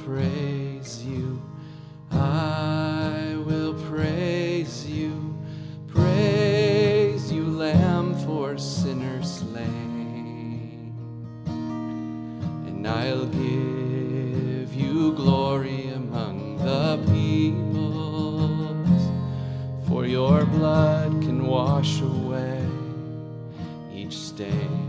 praise you. I will praise you. Praise you, Lamb for sinners slain. And I'll give you glory among the peoples, for your blood can wash away each stain.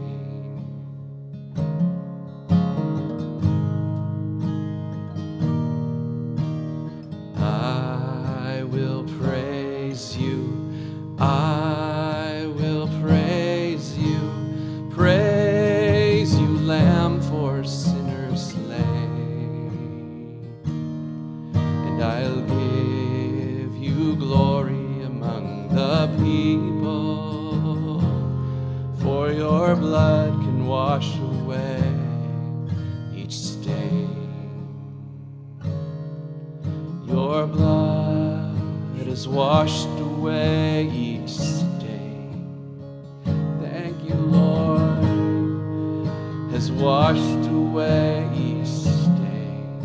I will praise you. I will praise you. Praise you, Lamb for sinners slain. And I'll give you glory among the people, for your blood can wash away each stain. Your blood has washed away each stain. Thank you, Lord, has washed away each stain.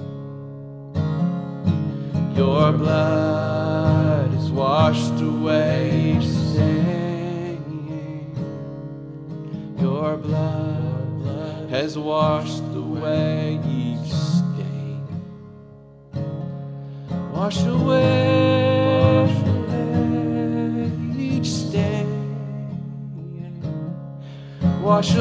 Your blood has washed away each stain. Your blood has washed away each stain. Wash away each stain. Wash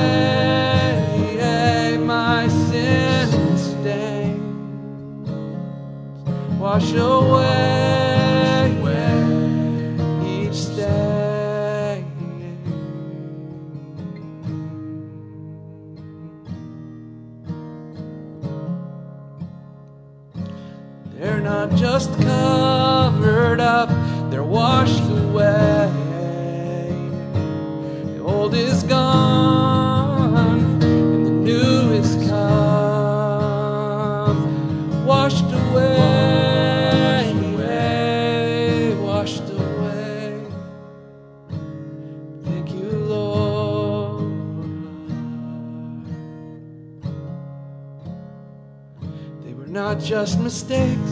away my sin stains. Wash away each stain. They're not just covered up, they're washed away. The old is gone and the new is come. Washed away, washed away. Thank you, Lord. They were not just mistakes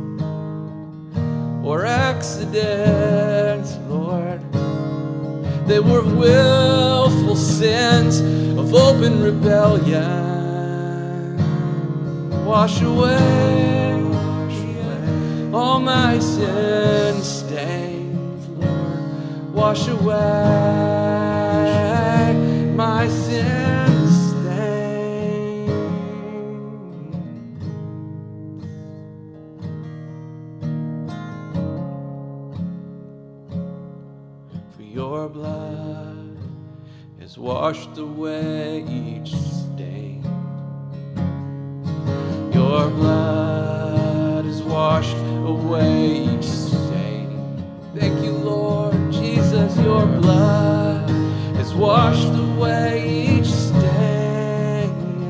or accidents, Lord. They were willful sins of open rebellion. Wash away all my sin stains, Lord. Wash away my sin stains. For your blood has washed away each stain. Your blood has washed away each stain. Thank you, Lord Jesus. Your blood has washed away each stain.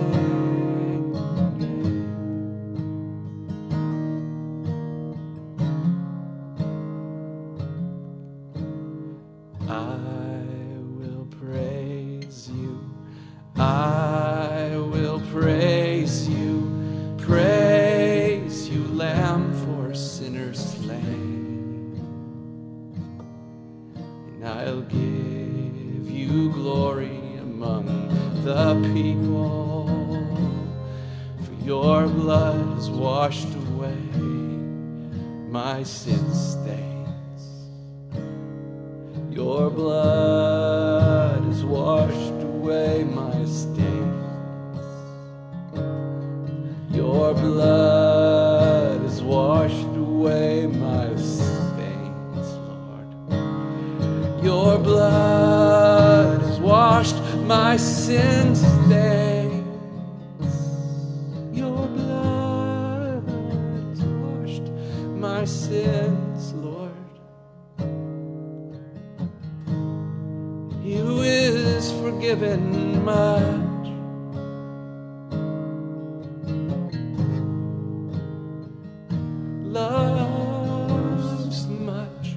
I will praise you. I will praise you. Praise you, Lamb for sinners slain. And I'll give you glory among the people, for your blood has washed away my sin stains. Your blood has washed away my stains. Your blood has washed away my stains, Lord. Your blood has washed my sin stains. Your blood has washed my sins, Lord. He who is forgiven much loves much.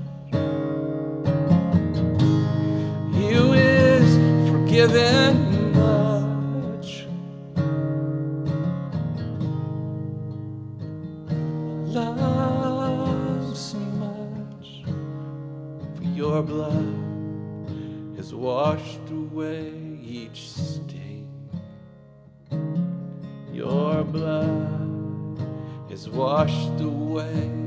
He who is forgiven much Your blood has washed away each stain. Your blood has washed away